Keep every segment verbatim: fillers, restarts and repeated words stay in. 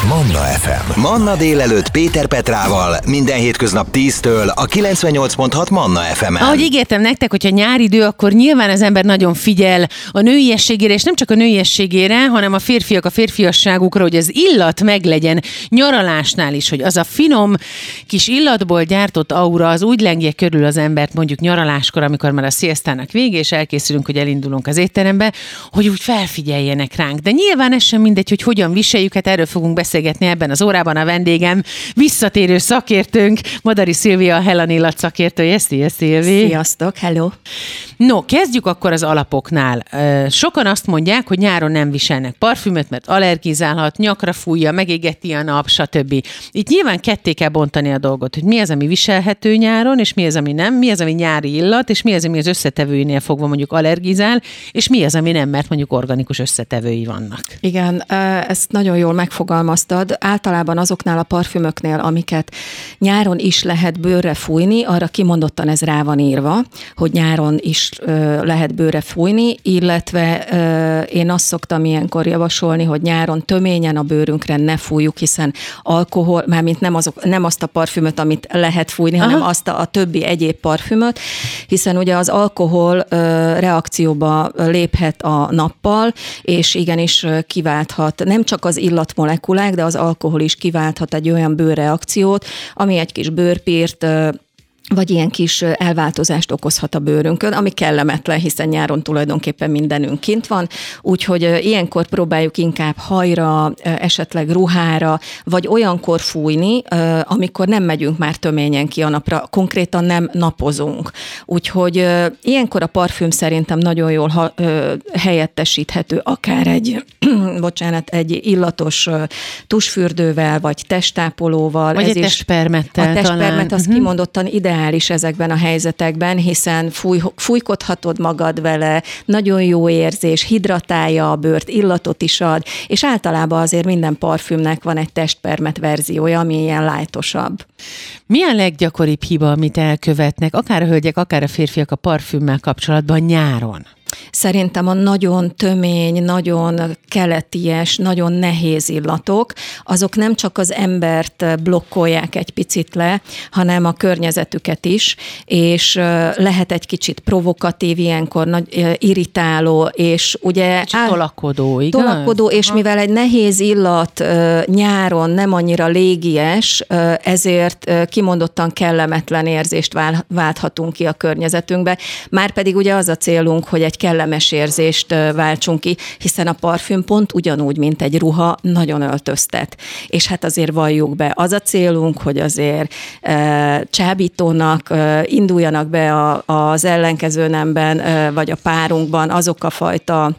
Manna ef em. Manna délelőtt Péter Petrával minden hétköznap tíztől a kilencvennyolc pont hat Manna ef emen. Ahogy ígértem nektek, hogyha nyáridő, akkor nyilván az ember nagyon figyel a nőiességére, és nem csak a nőiességére, hanem a férfiak a férfiasságukra, hogy az illat meglegyen nyaralásnál is, hogy az a finom kis illatból gyártott aura az úgy lengje körül az embert mondjuk nyaraláskor, amikor már a sziasztának vége, és elkészülünk, hogy elindulunk az étterembe, hogy úgy felfigyeljenek ránk. De nyilván ez sem mindegy, hogy hogyan viseljük, hát erről fogunk beszélgetni ebben az órában. A vendégem, visszatérő szakértőnk, Madari Szilvia, a Hellen illat szakértője. Szia, Szilvi! Sziasztok, hello! No, kezdjük akkor az alapoknál. Sokan azt mondják, hogy nyáron nem viselnek parfümöt, mert allergizálhat, nyakra fújja, megégeti a nap, stb. Itt nyilván ketté kell bontani a dolgot, hogy mi az, ami viselhető nyáron, és mi az, ami nem, mi az, ami nyári illat, és mi az, ami az összetevőinél fogva mondjuk allergizál, és mi az, ami nem, mert mondjuk organikus összetevői vannak. Igen, ezt nagyon jól megfogalmaztad. Általában azoknál a parfümöknél, amiket nyáron is lehet bőrre fújni, arra kimondottan ez rá van írva, hogy nyáron is lehet bőrre fújni, illetve én azt szoktam ilyenkor javasolni, hogy nyáron töményen a bőrünkre ne fújjuk, hiszen alkohol, mármint nem, azok, nem azt a parfümöt, amit lehet fújni, Aha. hanem azt a, a többi egyéb parfümöt, hiszen ugye az alkohol reakcióba léphet a nappal, és igenis kiválthat nem csak az illatmolekulák, de az alkohol is kiválthat egy olyan bőrreakciót, ami egy kis bőrpírt, vagy ilyen kis elváltozást okozhat a bőrünkön, ami kellemetlen, hiszen nyáron tulajdonképpen mindenünk kint van, úgyhogy ilyenkor próbáljuk inkább hajra, esetleg ruhára, vagy olyankor fújni, amikor nem megyünk már töményen ki a napra, konkrétan nem napozunk. Úgyhogy ilyenkor a parfüm szerintem nagyon jól helyettesíthető, akár egy, bocsánat, egy illatos tusfürdővel, vagy testápolóval. Vagy Ez egy testpermettel. A testpermet az uh-huh. kimondottan ideális ezekben a helyzetekben, hiszen fúj, fújkodhatod magad vele, nagyon jó érzés, hidratálja a bőrt, illatot is ad, és általában azért minden parfümnek van egy testpermet verziója, ami ilyen lightosabb. Mi a leggyakoribb hiba, amit elkövetnek, akár a hölgyek, akár a férfiak a parfümmel kapcsolatban nyáron? Szerintem a nagyon tömény, nagyon keleties, nagyon nehéz illatok, azok nem csak az embert blokkolják egy picit le, hanem a környezetüket is, és lehet egy kicsit provokatív, ilyenkor nagy, irritáló, és ugye... Á, tolakodó, igaz? Tolakodó, és Aha. mivel egy nehéz illat nyáron nem annyira légies, ezért kimondottan kellemetlen érzést válthatunk ki a környezetünkbe. Márpedig ugye az a célunk, hogy egy kellemes érzést váltsunk ki, hiszen a parfüm pont ugyanúgy, mint egy ruha, nagyon öltöztet. És hát azért valljuk be, az a célunk, hogy azért e, csábítónak e, induljanak be a, az ellenkező nemben, e, vagy a párunkban azok a fajta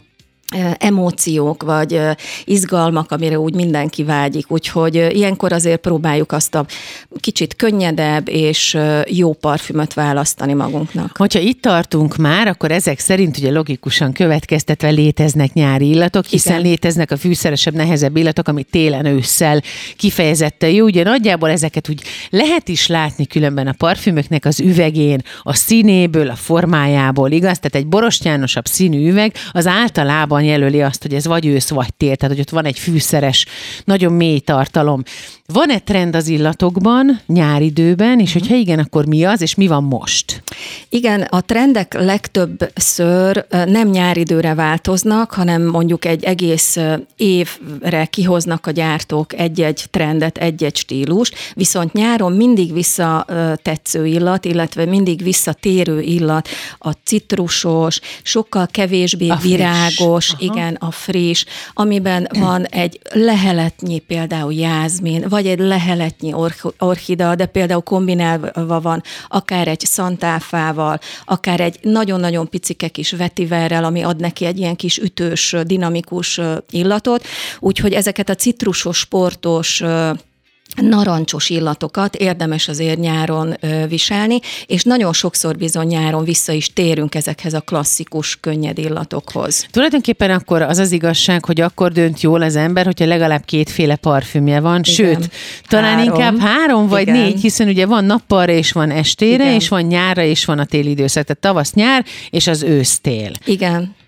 emóciók, vagy izgalmak, amire úgy mindenki vágyik. Úgyhogy ilyenkor azért próbáljuk azt a kicsit könnyedebb és jó parfümöt választani magunknak. Hogyha itt tartunk már, akkor ezek szerint ugye logikusan következtetve léteznek nyári illatok, hiszen Igen. léteznek a fűszeresebb, nehezebb illatok, ami télen, ősszel kifejezetten jó. Ugye nagyjából ezeket úgy lehet is látni különben a parfümöknek az üvegén, a színéből, a formájából, igaz? Tehát egy borostyánosabb színű üveg az általában jelöli azt, hogy ez vagy ősz, vagy tél, tehát hogy ott van egy fűszeres, nagyon mély tartalom. Van-e trend az illatokban nyáridőben, és hogyha igen, akkor mi az, és mi van most? Igen, a trendek legtöbbször nem nyáridőre változnak, hanem mondjuk egy egész évre kihoznak a gyártók egy-egy trendet, egy-egy stílust, viszont nyáron mindig visszatetsző illat, illetve mindig visszatérő illat a citrusos, sokkal kevésbé a virágos, Aha. igen, a friss, amiben van egy leheletnyi például jázmin, vagy egy leheletnyi or- orchidea, de például kombinálva van akár egy szantáfával, akár egy nagyon-nagyon picike kis vetiverrel, ami ad neki egy ilyen kis ütős, dinamikus illatot. Úgyhogy ezeket a citrusos, sportos, narancsos illatokat érdemes azért nyáron ö, viselni, és nagyon sokszor bizony nyáron vissza is térünk ezekhez a klasszikus, könnyed illatokhoz. Tulajdonképpen akkor az az igazság, hogy akkor dönt jól az ember, hogyha legalább kétféle parfümje van, Igen. sőt, talán három. inkább három vagy Igen. négy, hiszen ugye van nappalra és van estére, Igen. és van nyárra és van a téli időszak, tehát tavasz-nyár és az ősz-tél. Igen.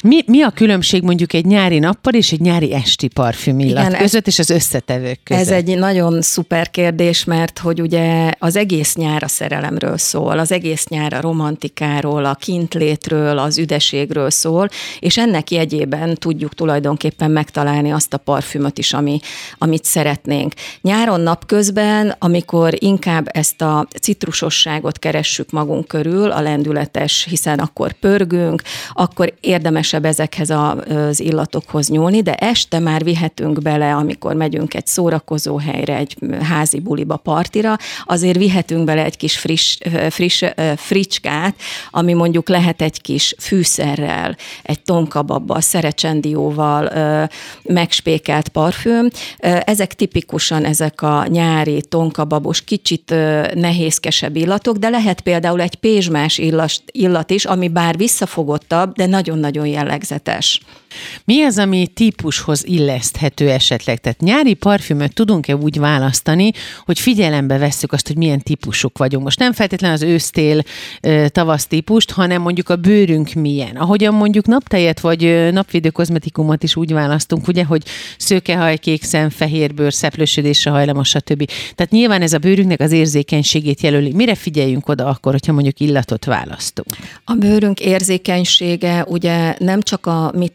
Mi, mi a különbség mondjuk egy nyári nappal és egy nyári esti parfüm illat Igen, között, és az összetevők között? Ez egy nagyon szuper kérdés, mert hogy ugye az egész nyár a szerelemről szól, az egész nyár a romantikáról, a kintlétről, az üdeségről szól, és ennek jegyében tudjuk tulajdonképpen megtalálni azt a parfümöt is, ami, amit szeretnénk. Nyáron napközben, amikor inkább ezt a citrusosságot keressük magunk körül, a lendületes, hiszen akkor pörgünk, akkor érdemesebb ezekhez az illatokhoz nyúlni, de este már vihetünk bele, amikor megyünk egy szórakozó helyre, egy házi buliba, partira, azért vihetünk bele egy kis friss, friss fricskát, ami mondjuk lehet egy kis fűszerrel, egy tonkababbal, szerecsendióval megspékelt parfüm. Ezek tipikusan ezek a nyári, tonkababos, kicsit nehézkesebb illatok, de lehet például egy pézsmás illat is, ami bár visszafogottabb, de nagyon-nagyon jellegzetes. Mi az, ami típushoz illeszthető esetleg? Tehát nyári parfümöt tudunk-e úgy választani, hogy figyelembe vesszük azt, hogy milyen típusuk vagyunk? Most nem feltétlenül az ősztél tavasz típust, hanem mondjuk a bőrünk milyen. Ahogyan mondjuk naptejet vagy napvédő kozmetikumot is úgy választunk, ugye, hogy szőkehaj, kékszem, fehérbőr, szeplősödésre hajlamos, stb. Tehát nyilván ez a bőrünknek az érzékenységét jelöli. Mire figyeljünk oda akkor, hogyha mondjuk illatot választunk? A bőrünk érzékenysége ugye nem csak a mi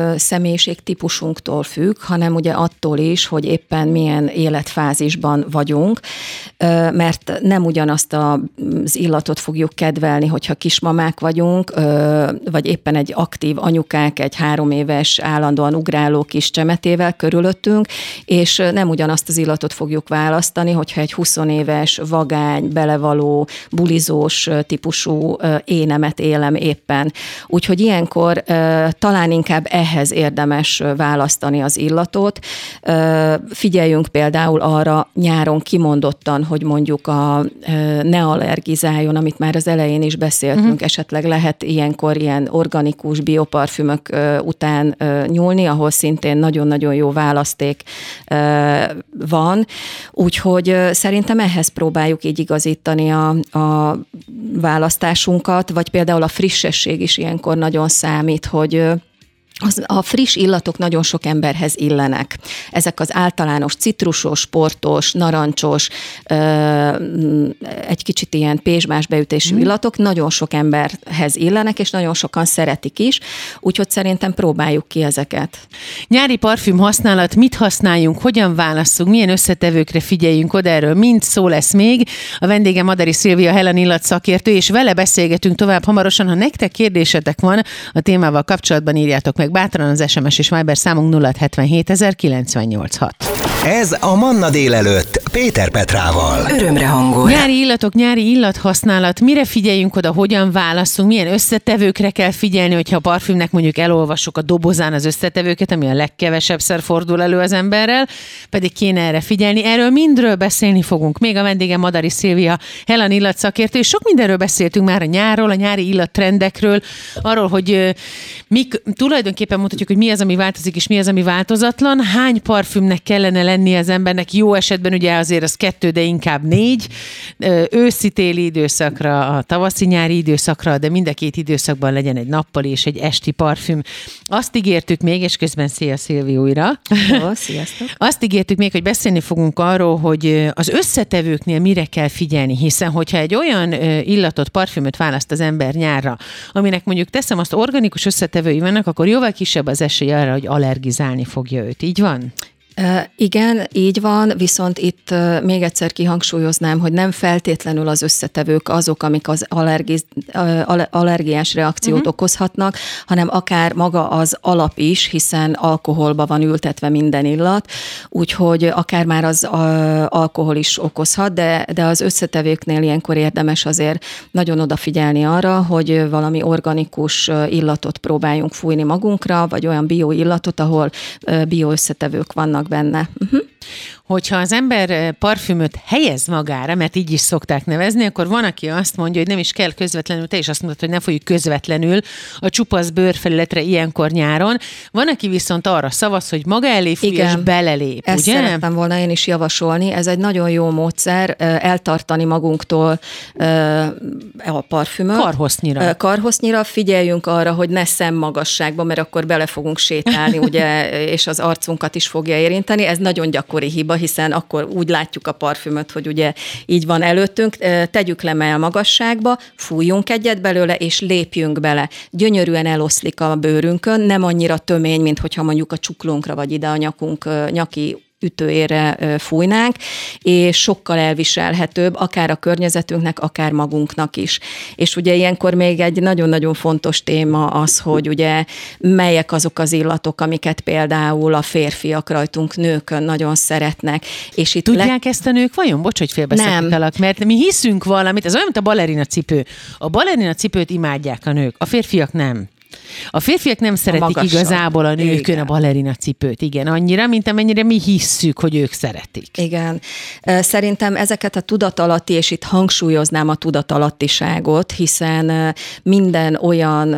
személyiségtípusunktól függ, hanem ugye attól is, hogy éppen milyen életfázisban vagyunk, mert nem ugyanazt az illatot fogjuk kedvelni, hogyha kismamák vagyunk, vagy éppen egy aktív anyukák, egy három éves állandóan ugráló kis csemetével körülöttünk, és nem ugyanazt az illatot fogjuk választani, hogyha egy huszonéves, vagány, belevaló, bulizós típusú énemet élem éppen. Úgyhogy ilyenkor talán inkább ehhez érdemes választani az illatot. Figyeljünk például arra nyáron kimondottan, hogy mondjuk a ne allergizáljon, amit már az elején is beszéltünk, uh-huh. esetleg lehet ilyenkor ilyen organikus bioparfümök után nyúlni, ahol szintén nagyon-nagyon jó választék van. Úgyhogy szerintem ehhez próbáljuk így igazítani a, a választásunkat, vagy például a frissesség is ilyenkor nagyon számít, hogy Az, a friss illatok nagyon sok emberhez illenek. Ezek az általános citrusos, sportos, narancsos, egy kicsit ilyen pézsmás beütésű mm. illatok nagyon sok emberhez illenek, és nagyon sokan szeretik is, úgyhogy szerintem próbáljuk ki ezeket. Nyári parfüm használat, mit használjunk, hogyan válasszunk, milyen összetevőkre figyeljünk oda, erről mind szó lesz még. A vendégem Madari Szilvia, Helen illat szakértő, és vele beszélgetünk tovább hamarosan. Ha nektek kérdésetek van a témával kapcsolatban, írjátok meg bátran az es em es és Viber számunk nulla hetvenhét ezer kilencszáznyolcvanhat. Ez a Manna délelőtt Péter Petrával. Örömre hangol. Nyári illatok, nyári illethasználat, mire figyeljünk oda, hogyan válaszunk, milyen összetevőkre kell figyelni, hogyha a parfümnek mondjuk elolvassuk a dobozán az összetevőket, ami a legkevesebbszer fordul elő az emberrel, pedig kéne erre figyelni. Erről mindről beszélni fogunk. Még a vendégem Madari Szilvia, Helen illat szakértő, és sok mindenről beszéltünk már a nyárról, a nyári illattrendekről, arról, hogy mik, tulajdonképpen mondhatjuk, hogy mi az, ami változik, és mi az, ami változatlan. Hány parfümnek kellene lenni az embernek? Jó esetben ugye azért az kettő, de inkább négy. Őszi-téli időszakra, a tavaszi-nyári időszakra, de mind a két időszakban legyen egy nappali és egy esti parfüm. Azt ígértük még, és közben szia Szilvi újra. Jó, sziasztok. Azt ígértük még, hogy beszélni fogunk arról, hogy az összetevőknél mire kell figyelni, hiszen hogyha egy olyan illatot, parfümöt választ az ember nyárra, aminek mondjuk teszem azt organikus összetevői vannak, akkor jóval kisebb az esély arra, hogy allergizálni fogja őt. Így van? Igen, így van, viszont itt még egyszer kihangsúlyoznám, hogy nem feltétlenül az összetevők azok, amik az allergiz, allergiás reakciót uh-huh. okozhatnak, hanem akár maga az alap is, hiszen alkoholba van ültetve minden illat, úgyhogy akár már az alkohol is okozhat, de, de az összetevőknél ilyenkor érdemes azért nagyon odafigyelni arra, hogy valami organikus illatot próbáljunk fújni magunkra, vagy olyan bioillatot, ahol bioösszetevők vannak benne. Uh-huh. hogyha az ember parfümöt helyez magára, mert így is szokták nevezni, akkor van, aki azt mondja, hogy nem is kell közvetlenül, te is azt mondod, hogy ne fogjuk közvetlenül a csupasz bőrfelületre ilyenkor nyáron. Van, aki viszont arra szavaz, hogy maga elé fúj és belelép, ezt ugye? szerettem volna én is javasolni. Ez egy nagyon jó módszer, eltartani magunktól a parfümöt. Karhosznyira. Karhosznyira, figyeljünk arra, hogy ne szemmagasságban, mert akkor bele fogunk sétálni, ugye, és az arcunkat is fogja érinteni. Ez nagyon gyakori hiba, hiszen akkor úgy látjuk a parfümöt, hogy ugye így van előttünk. Tegyük le mell magasságba, fújjunk egyet belőle, és lépjünk bele. Gyönyörűen eloszlik a bőrünkön, nem annyira tömény, mint hogyha mondjuk a csuklónkra vagy ide a nyakunk, nyaki ütőére fújnánk, és sokkal elviselhetőbb, akár a környezetünknek, akár magunknak is. És ugye ilyenkor még egy nagyon-nagyon fontos téma az, hogy ugye melyek azok az illatok, amiket például a férfiak rajtunk nőkön nagyon szeretnek. És itt Tudják le... ezt a nők vajon? Bocs, hogy félbeszakítalak, mert mi hiszünk valamit, ez olyan, mint a balerina cipő. A balerina cipőt imádják a nők, a férfiak nem. A férfiak nem szeretik igazából a nőkön igen. a balerina cipőt, igen, annyira, mint amennyire mi hisszük, hogy ők szeretik. Igen. Szerintem ezeket a tudatalatti, és itt hangsúlyoznám a tudatalattiságot, hiszen minden olyan,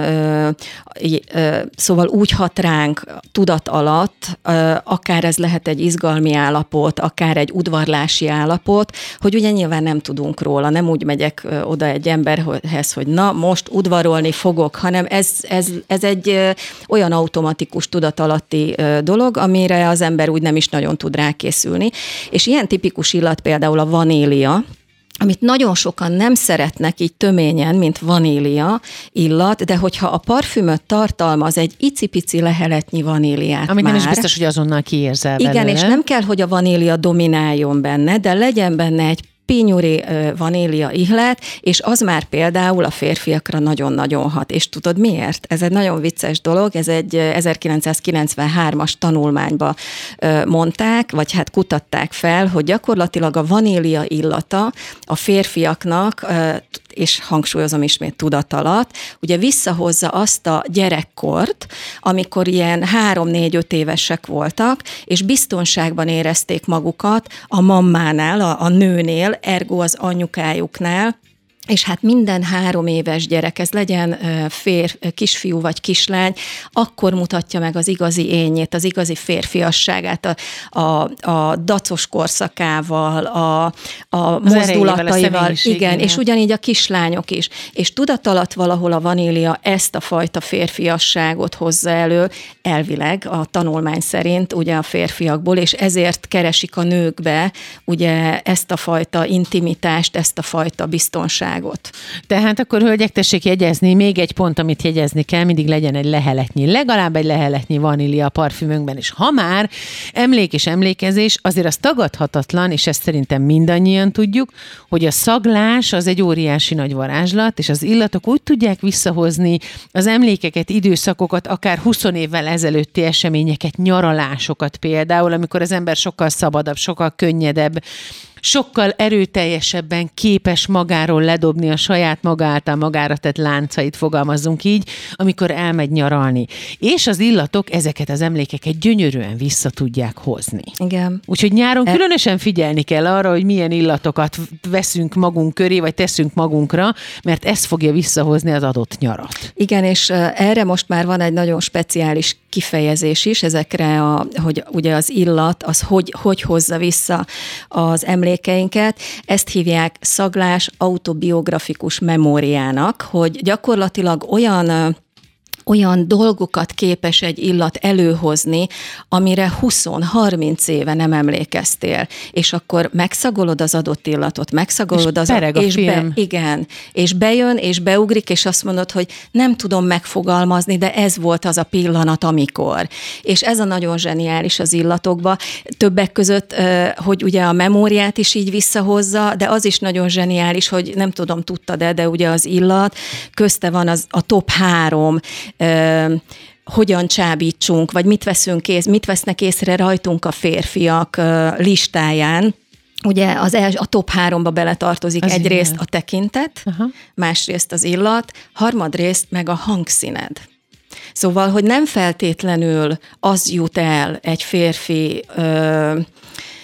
szóval úgy hat ránk tudat alatt, akár ez lehet egy izgalmi állapot, akár egy udvarlási állapot, hogy ugye nyilván nem tudunk róla, nem úgy megyek oda egy emberhez, hogy na, most udvarolni fogok, hanem ez, ez Ez egy olyan automatikus tudatalatti dolog, amire az ember úgy nem is nagyon tud rákészülni. És ilyen tipikus illat például a vanília, amit nagyon sokan nem szeretnek így töményen, mint vanília illat, de hogyha a parfümöt tartalmaz egy icipici leheletnyi vaníliát amit már, nem is biztos, hogy azonnal kiérzel igen, belőle. és nem kell, hogy a vanília domináljon benne, de legyen benne egy pinyuri vanília ihlet, és az már például a férfiakra nagyon-nagyon hat. És tudod miért? Ez egy nagyon vicces dolog, ez egy ezerkilencszázkilencvenhármas tanulmányba mondták, vagy hát kutatták fel, hogy gyakorlatilag a vanília illata a férfiaknak, és hangsúlyozom ismét tudat alatt, ugye visszahozza azt a gyerekkort, amikor ilyen három-négy-öt évesek voltak, és biztonságban érezték magukat a mammánál, a, a nőnél, ergo az anyukájuknál, és hát minden három éves gyerek, ez legyen fér, kisfiú vagy kislány, akkor mutatja meg az igazi énjét, az igazi férfiasságát, a, a, a dacos korszakával, a, a mozdulataival. Igen, és ugyanígy a kislányok is. És tudat alatt valahol a vanília ezt a fajta férfiasságot hozza elő, elvileg a tanulmány szerint ugye a férfiakból, és ezért keresik a nőkbe ugye ezt a fajta intimitást, ezt a fajta biztonságot. Tehát akkor, hölgyek, tessék jegyezni, még egy pont, amit jegyezni kell, mindig legyen egy leheletnyi, legalább egy leheletnyi vanília a parfümünkben, és ha már emlék és emlékezés, azért az tagadhatatlan, és ezt szerintem mindannyian tudjuk, hogy a szaglás az egy óriási nagy varázslat, és az illatok úgy tudják visszahozni az emlékeket, időszakokat, akár húsz évvel ezelőtti eseményeket, nyaralásokat például, amikor az ember sokkal szabadabb, sokkal könnyedebb, sokkal erőteljesebben képes magáról ledobni a saját maga által magára tett láncait, fogalmazzunk így, amikor elmegy nyaralni. És az illatok ezeket az emlékeket gyönyörűen vissza tudják hozni. Igen. Úgyhogy nyáron e- különösen figyelni kell arra, hogy milyen illatokat veszünk magunk köré, vagy teszünk magunkra, mert ez fogja visszahozni az adott nyarat. Igen, és erre most már van egy nagyon speciális kifejezés is, ezekre, a, hogy ugye az illat, az hogy, hogy hozza vissza az emlékeinket. Ezt hívják szaglás autobiografikus memóriának, hogy gyakorlatilag olyan olyan dolgokat képes egy illat előhozni, amire húsz-harminc éve nem emlékeztél. És akkor megszagolod az adott illatot, megszagolod és az... A, a és be, igen, és bejön, és beugrik, és azt mondod, hogy nem tudom megfogalmazni, de ez volt az a pillanat, amikor. És ez a nagyon zseniális az illatokban. Többek között, hogy ugye a memóriát is így visszahozza, de az is nagyon zseniális, hogy nem tudom, tudtad-e, de ugye az illat, közte van az, a top három Uh, hogyan csábítsunk, vagy mit veszünk ész, mit vesznek észre rajtunk a férfiak uh, listáján. Ugye az el, a top háromba beletartozik az egyrészt illat. A tekintet, uh-huh. másrészt az illat, harmadrészt meg a hangszíned. Szóval, hogy nem feltétlenül az jut el egy férfi uh,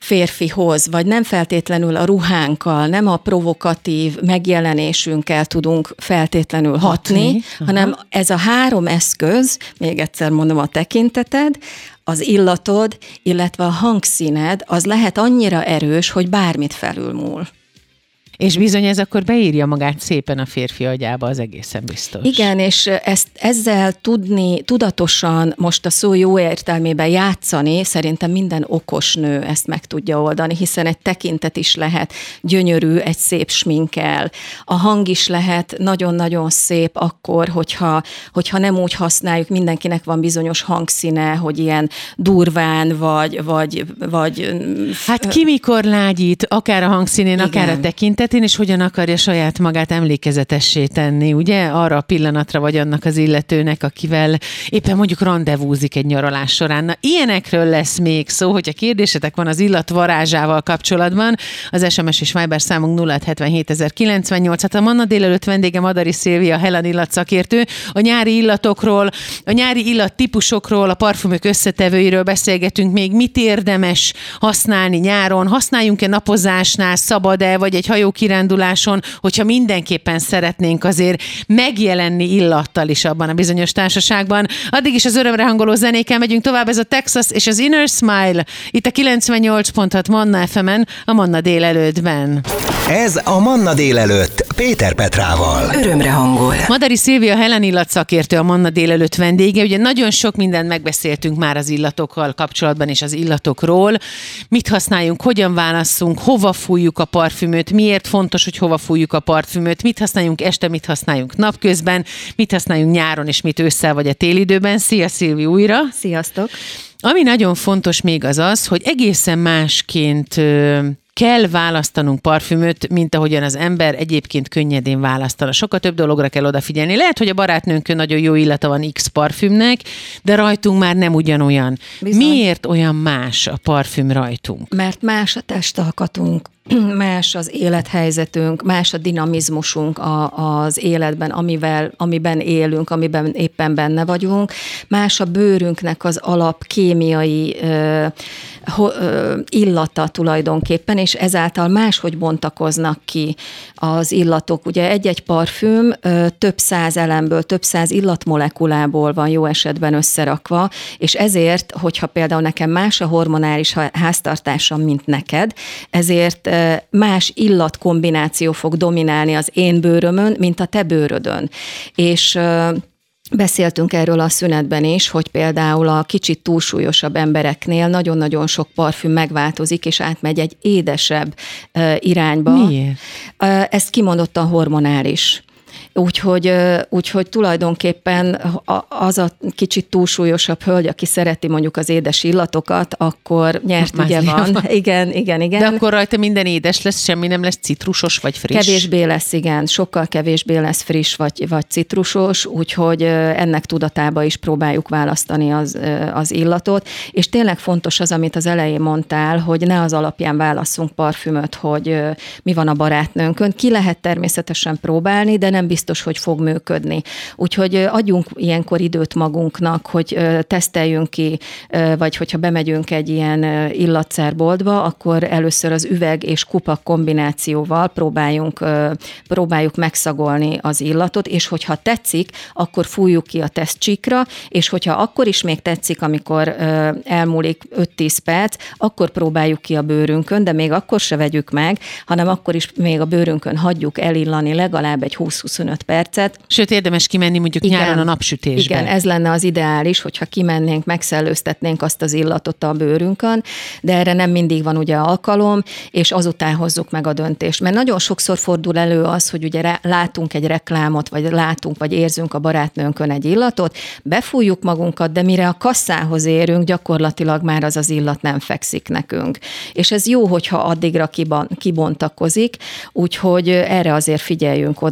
férfihoz, vagy nem feltétlenül a ruhánkkal, nem a provokatív megjelenésünkkel tudunk feltétlenül hatni, hatni hanem ez a három eszköz, még egyszer mondom, a tekinteted, az illatod, illetve a hangszíned, az lehet annyira erős, hogy bármit felülmúl. És bizony ez akkor beírja magát szépen a férfi agyába, az egészen biztos. Igen, és ezt ezzel tudni, tudatosan most a szó jó értelmében játszani, szerintem minden okos nő ezt meg tudja oldani, hiszen egy tekintet is lehet gyönyörű, egy szép sminkkel. A hang is lehet nagyon-nagyon szép akkor, hogyha, hogyha nem úgy használjuk, mindenkinek van bizonyos hangszíne, hogy ilyen durván, vagy... vagy, vagy hát ki mikor lágyít, akár a hangszínén, igen. akár a tekintet, és hogyan akarja saját magát emlékezetessé tenni, ugye? Arra a pillanatra vagy annak az illetőnek, akivel éppen mondjuk randevúzik egy nyaralás során. Na, ilyenekről lesz még szó, hogyha kérdésetek van az illat varázsával kapcsolatban, az es em es és Viber számunk nulla hetvenhét ezerkilencvennyolc. Hát a Manna délelőtt vendége Madari Szilvia, Helen illatszakértő. A nyári illatokról, a nyári illattípusokról, a parfümök összetevőiről beszélgetünk még. Mit érdemes használni nyáron? Használjunk-e napozásnál, szabad-e, vagy egy hajó kiránduláson, hogyha mindenképpen szeretnénk azért megjelenni illattal is abban a bizonyos társaságban. Addig is az örömre hangoló zenékkel megyünk tovább, ez a Texas és az Inner Smile, itt a kilencvennyolc pont hat Manna ef emen, a Manna délelőttben. Ez a Manna délelőtt Péter Petrával. Örömre hangol. Madari Szilvia, Helen illatszakértő, a Manna délelőtt vendége. Ugye nagyon sok mindent megbeszéltünk már az illatokkal kapcsolatban és az illatokról. Mit használjunk, hogyan válasszunk, hova fújjuk a parfümöt, miért fontos, hogy hova fújjuk a parfümöt, mit használjunk este, mit használjunk napközben, mit használjunk nyáron és mit ősszel vagy a télidőben. Szia Szilvi újra! Sziasztok! Ami nagyon fontos még az az, hogy egészen másként ö, kell választanunk parfümöt, mint ahogyan az ember egyébként könnyedén választana. Sokkal több dologra kell odafigyelni. Lehet, hogy a barátnőnkön nagyon jó illata van X parfümnek, de rajtunk már nem ugyanolyan. Bizony. Miért olyan más a parfüm rajtunk? Mert más a testalkatunk, más az élethelyzetünk, más a dinamizmusunk a, az életben, amivel, amiben élünk, amiben éppen benne vagyunk, más a bőrünknek az alap kémiai ö, ö, illata tulajdonképpen, és ezáltal máshogy bontakoznak ki az illatok. Ugye egy-egy parfüm ö, több száz elemből, több száz illatmolekulából van jó esetben összerakva, és ezért, hogyha például nekem más a hormonális háztartásom, mint neked, ezért más illatkombináció fog dominálni az én bőrömön, mint a te bőrödön. És beszéltünk erről a szünetben is, hogy például a kicsit túlsúlyosabb embereknél nagyon-nagyon sok parfüm megváltozik, és átmegy egy édesebb irányba. Miért? Ez kimondottan hormonális. Úgyhogy, úgyhogy tulajdonképpen az a kicsit túlsúlyosabb hölgy, aki szereti mondjuk az édes illatokat, akkor nyert ugye van. van. Igen, igen, igen. De akkor rajta minden édes lesz, semmi nem lesz citrusos vagy friss? Kevésbé lesz, igen. Sokkal kevésbé lesz friss vagy, vagy citrusos, úgyhogy ennek tudatába is próbáljuk választani az, az illatot. És tényleg fontos az, amit az elején mondtál, hogy ne az alapján válasszunk parfümöt, hogy mi van a barátnőnkön. Ki lehet természetesen próbálni, de nem biztos, hogy fog működni. Úgyhogy adjunk ilyenkor időt magunknak, hogy teszteljünk ki, vagy hogyha bemegyünk egy ilyen illatszerboltba, akkor először az üveg és kupak kombinációval próbáljunk, próbáljuk megszagolni az illatot, és hogyha tetszik, akkor fújjuk ki a tesztcsíkra, és hogyha akkor is még tetszik, amikor elmúlik öt-tíz perc, akkor próbáljuk ki a bőrünkön, de még akkor se vegyük meg, hanem akkor is még a bőrünkön hagyjuk elillani legalább egy húsz-huszonöt percet. Sőt, érdemes kimenni mondjuk igen, nyáron a napsütésbe. Igen, ez lenne az ideális, hogyha kimennénk, megszellőztetnénk azt az illatot a bőrünkön, de erre nem mindig van ugye alkalom, és azután hozzuk meg a döntést. Mert nagyon sokszor fordul elő az, hogy ugye látunk egy reklámot, vagy látunk, vagy érzünk a barátnőnkön egy illatot, befújjuk magunkat, de mire a kasszához érünk, gyakorlatilag már az az illat nem fekszik nekünk. És ez jó, hogyha addigra kibontakozik, úgyhogy erre azért figyeljünk oda, hogy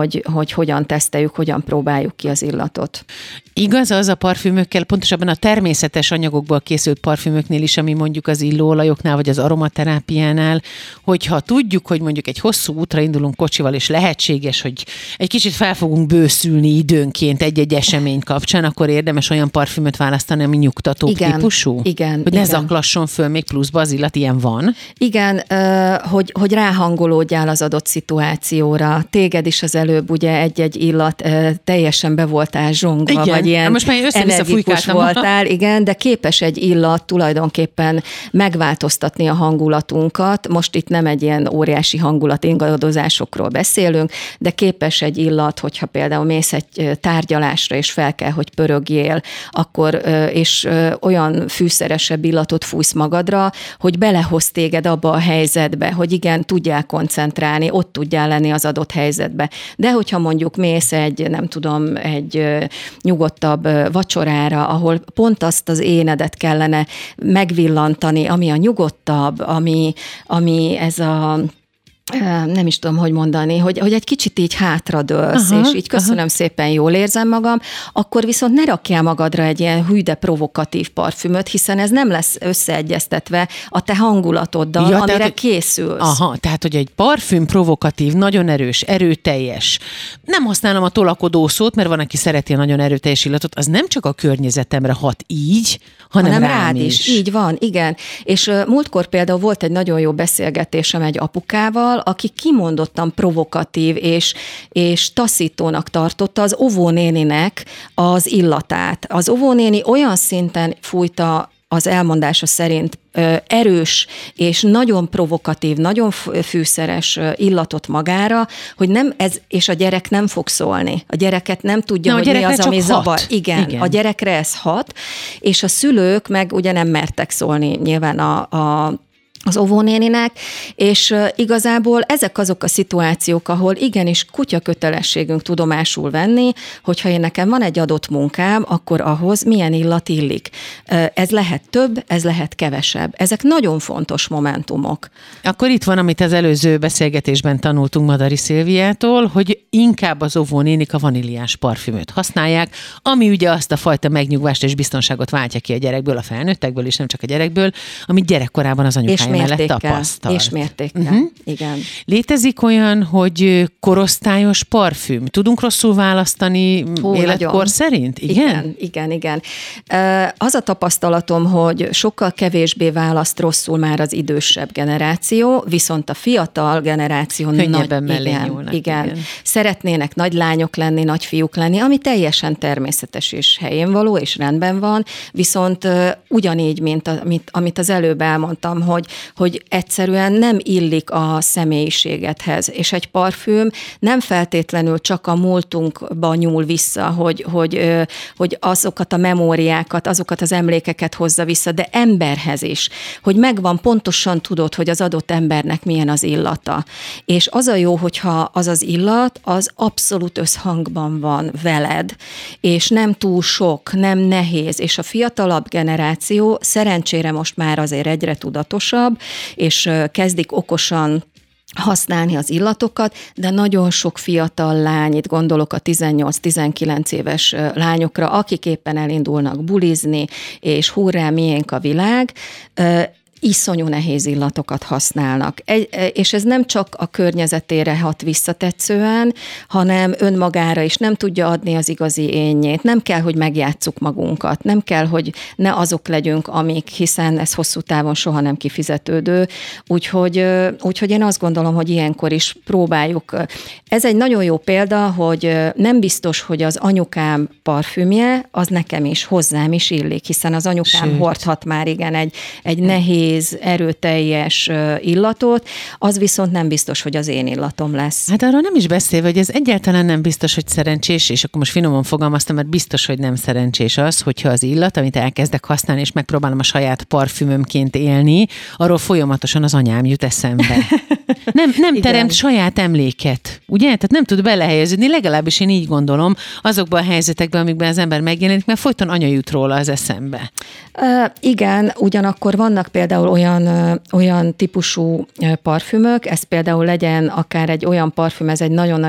hogy, hogy hogyan teszteljük, hogyan próbáljuk ki az illatot. Igaz az a parfümökkel, pontosabban a természetes anyagokból készült parfümöknél is, ami mondjuk az illóolajoknál, vagy az aromaterápiánál, hogyha tudjuk, hogy mondjuk egy hosszú útra indulunk kocsival, és lehetséges, hogy egy kicsit fel fogunk bőszülni időnként egy-egy esemény kapcsán, akkor érdemes olyan parfümöt választani, ami nyugtató igen, típusú? Igen. Hogy ne igen. zaklasson föl még pluszba az illat, ilyen van? Igen, hogy, hogy ráhangolódjál az adott szituációra. Téged is az előbb ugye egy-egy illat teljesen be voltál zsongva, igen. vagy ilyen most már energikus voltál, igen, de képes egy illat tulajdonképpen megváltoztatni a hangulatunkat. Most itt nem egy ilyen óriási hangulat ingadozásokról beszélünk, de képes egy illat, hogyha például mész egy tárgyalásra, és fel kell, hogy pörögjél, akkor és olyan fűszeresebb illatot fújsz magadra, hogy belehoz téged abba a helyzetbe, hogy igen, tudjál koncentrálni, ott tudjál lenni az adott helyzetbe. De hogyha mondjuk mész egy, nem tudom, egy nyugodtabb vacsorára, ahol pont azt az énedet kellene megvillantani, ami a nyugodtabb, ami, ami ez a nem is tudom, hogy mondani, hogy, hogy egy kicsit így hátradőlsz, aha, és így köszönöm aha. szépen, jól érzem magam, akkor viszont ne rakjál magadra egy ilyen hű, de provokatív parfümöt, hiszen ez nem lesz összeegyeztetve a te hangulatoddal, ja, amire tehát, készülsz. Aha, tehát, hogy egy parfüm provokatív, nagyon erős, erőteljes. Nem használom a tolakodó szót, mert van, aki szereti a nagyon erőteljes illatot, az nem csak a környezetemre hat így, hanem, hanem rám is. is. Így van, igen. És uh, múltkor például volt egy nagyon jó beszélgetésem egy apukával, aki kimondottan provokatív és, és taszítónak tartotta az óvónéninek az illatát. Az óvónéni olyan szinten fújta az elmondása szerint erős és nagyon provokatív, nagyon fűszeres illatot magára, hogy nem ez, és a gyerek nem fog szólni. A gyereket nem tudja, Na, hogy mi az, ami zavar. Igen, Igen, a gyerekre ez hat, és a szülők meg ugye nem mertek szólni nyilván a, a az óvónéninek, és igazából ezek azok a szituációk, ahol igenis kutya kötelességünk tudomásul venni, hogyha én nekem van egy adott munkám, akkor ahhoz milyen illat illik. Ez lehet több, ez lehet kevesebb. Ezek nagyon fontos momentumok. Akkor itt van, amit az előző beszélgetésben tanultunk Madari Szilviától, hogy inkább az óvónénik a vaníliás parfümöt használják, ami ugye azt a fajta megnyugvást és biztonságot váltja ki a gyerekből, a felnőttekből és nem csak a gyerekből, amit gyerekkorában az anyukája mellett tapasztalt. És mértékkel, uh-huh. igen. Létezik olyan, hogy korosztályos parfüm? Tudunk rosszul választani Hú, életkor nagyon. szerint? Igen? Igen, igen, igen. Az a tapasztalatom, hogy sokkal kevésbé választ rosszul már az idősebb generáció, viszont a fiatal generáció könnyebben nagy, mellé igen, nyúlnak. Igen. igen. Szeretnének nagy lányok lenni, nagy fiúk lenni, ami teljesen természetes és helyén való, és rendben van, viszont ugyanígy, mint a, mint, amit az előbb elmondtam, hogy hogy egyszerűen nem illik a személyiségedhez, és egy parfüm nem feltétlenül csak a múltunkba nyúl vissza, hogy, hogy, hogy azokat a memóriákat, azokat az emlékeket hozza vissza, de emberhez is, hogy megvan, pontosan tudod, hogy az adott embernek milyen az illata. És az a jó, hogyha az az illat, az abszolút összhangban van veled, és nem túl sok, nem nehéz, és a fiatalabb generáció szerencsére most már azért egyre tudatosabb, és kezdik okosan használni az illatokat, de nagyon sok fiatal lány, itt gondolok a tizennyolc-tizenkilenc éves lányokra, akik éppen elindulnak bulizni, és hurrá, miénk a világ, iszonyú nehéz illatokat használnak. Egy, és ez nem csak a környezetére hat visszatetszően, hanem önmagára is nem tudja adni az igazi énjét. Nem kell, hogy megjátsszuk magunkat. Nem kell, hogy ne azok legyünk, amik, hiszen ez hosszú távon soha nem kifizetődő. Úgyhogy, úgyhogy én azt gondolom, hogy ilyenkor is próbáljuk. Ez egy nagyon jó példa, hogy nem biztos, hogy az anyukám parfümje, az nekem is, hozzám is illik, hiszen az anyukám Sőt. hordhat már igen egy, egy nehéz, erőteljes illatot, az viszont nem biztos, hogy az én illatom lesz. Hát arról nem is beszélve, hogy ez egyáltalán nem biztos, hogy szerencsés, és akkor most finoman fogalmaztam, mert biztos, hogy nem szerencsés az, hogyha az illat, amit elkezdek használni, és megpróbálom a saját parfümömként élni, arról folyamatosan az anyám jut eszembe. Nem, nem teremt saját emléket, ugye? Tehát nem tud belehelyeződni, legalábbis én így gondolom, azokban a helyzetekben, amikben az ember megjelenik, mert folyton anya jut róla az eszembe. Uh, igen, ugyanakkor vannak például olyan, uh, olyan típusú uh, parfümök, ez például legyen akár egy olyan parfüm, ez egy nagyon-nagyon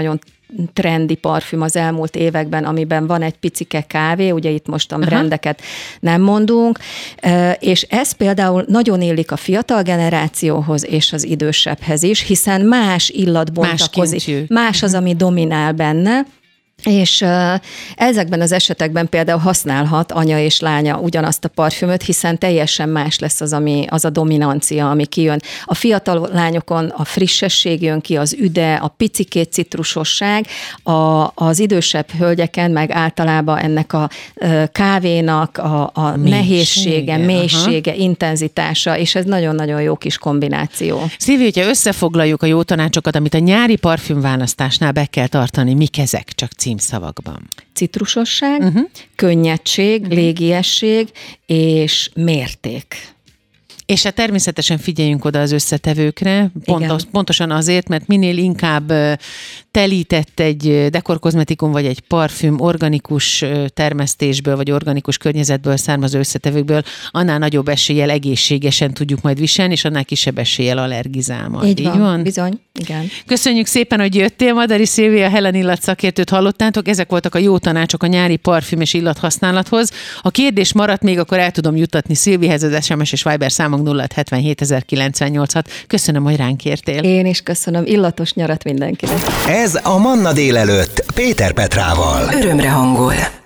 trendi parfüm az elmúlt években, amiben van egy picike kávé, ugye itt most a brandeket nem mondunk, és ez például nagyon illik a fiatal generációhoz és az idősebbhez is, hiszen más illat bontakozik, más az, ami dominál benne, és ezekben az esetekben például használhat anya és lánya ugyanazt a parfümöt, hiszen teljesen más lesz az, ami, az a dominancia, ami kijön. A fiatal lányokon a frissesség jön ki, az üde, a picikét citrusosság, a, az idősebb hölgyeken meg általában ennek a kávénak a, a mélysége, nehézsége, mélysége, aha. intenzitása, és ez nagyon-nagyon jó kis kombináció. Szilvi, hogyha összefoglaljuk a jó tanácsokat, amit a nyári parfümválasztásnál be kell tartani, mik ezek csak címszavakban? Citrusosság, uh-huh. könnyedség, uh-huh. légiesség és mérték. És hát természetesen figyeljünk oda az összetevőkre, pontos, pontosan azért, mert minél inkább telített egy dekorkozmetikum vagy egy parfüm organikus termesztésből vagy organikus környezetből származó összetevőkből, annál nagyobb eséllyel egészségesen tudjuk majd viselni, és annál kisebb eséllyel allergizál majd. Így, Így van, van, bizony, igen. Köszönjük szépen, hogy jöttél, Madari Szilvia, Helen illat szakértőt hallottátok, ezek voltak a jó tanácsok a nyári parfüm és illathasználathoz. Ha kérdés maradt még, akkor el tudom juttatni Szilvihez az es em es és Viber számunk nulla hetvenhét ezerkilencszáznyolcvanhat. Köszönöm, hogy ránk értél. Én is köszönöm. Illatos nyarat mindenkinek. Ez a Manna délelőtt Péter Petrával. Örömre hangol.